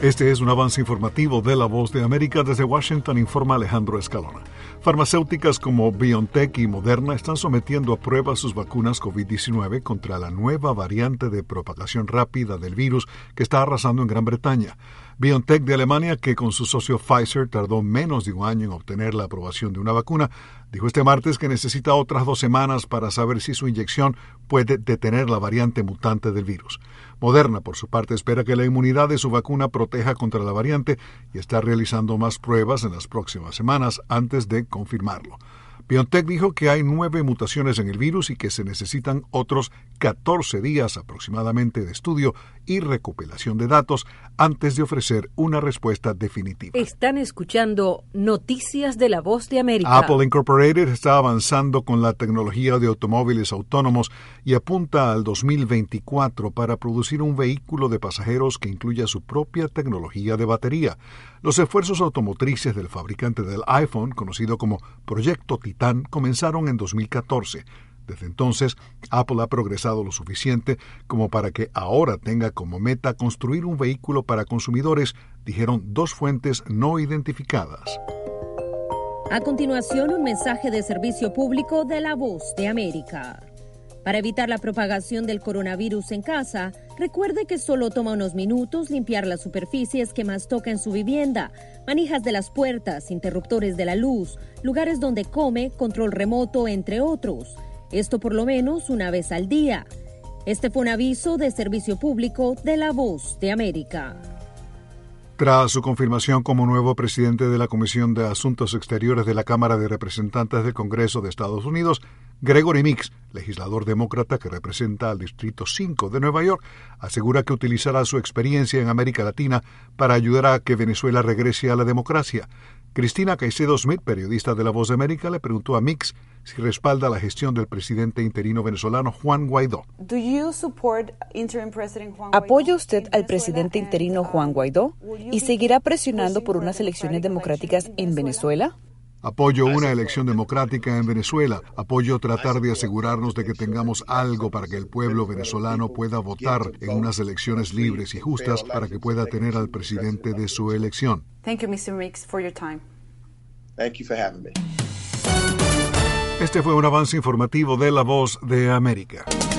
Este es un avance informativo de La Voz de América. Desde Washington informa Alejandro Escalona. Farmacéuticas como BioNTech y Moderna están sometiendo a prueba sus vacunas COVID-19 contra la nueva variante de propagación rápida del virus que está arrasando en Gran Bretaña. BioNTech de Alemania, que con su socio Pfizer tardó menos de un año en obtener la aprobación de una vacuna, dijo este martes que necesita otras 2 semanas para saber si su inyección puede detener la variante mutante del virus. Moderna, por su parte, espera que la inmunidad de su vacuna proteja contra la variante y está realizando más pruebas en las próximas semanas antes de confirmarlo. BioNTech dijo que hay 9 mutaciones en el virus y que se necesitan otros 14 días aproximadamente de estudio y recopilación de datos antes de ofrecer una respuesta definitiva. Están escuchando Noticias de La Voz de América. Apple Incorporated está avanzando con la tecnología de automóviles autónomos y apunta al 2024 para producir un vehículo de pasajeros que incluya su propia tecnología de batería. Los esfuerzos automotrices del fabricante del iPhone, conocido como Proyecto Titán, comenzaron en 2014. Desde entonces, Apple ha progresado lo suficiente como para que ahora tenga como meta construir un vehículo para consumidores, dijeron 2 fuentes no identificadas. A continuación, un mensaje de servicio público de La Voz de América. Para evitar la propagación del coronavirus en casa, recuerde que solo toma unos minutos limpiar las superficies que más toca en su vivienda, manijas de las puertas, interruptores de la luz, lugares donde come, control remoto, entre otros. Esto por lo menos una vez al día. Este fue un aviso de servicio público de La Voz de América. Tras su confirmación como nuevo presidente de la Comisión de Asuntos Exteriores de la Cámara de Representantes del Congreso de Estados Unidos, Gregory Meeks, legislador demócrata que representa al Distrito 5 de Nueva York, asegura que utilizará su experiencia en América Latina para ayudar a que Venezuela regrese a la democracia. Cristina Caicedo Smith, periodista de La Voz de América, le preguntó a Meeks si respalda la gestión del presidente interino venezolano Juan Guaidó. ¿Apoya usted al presidente interino Juan Guaidó y seguirá presionando por unas elecciones democráticas en Venezuela? Apoyo una elección democrática en Venezuela. Apoyo tratar de asegurarnos de que tengamos algo para que el pueblo venezolano pueda votar en unas elecciones libres y justas para que pueda tener al presidente de su elección. Thank you, Mr. Meeks, for your time. Thank you for having me. Este fue un avance informativo de La Voz de América.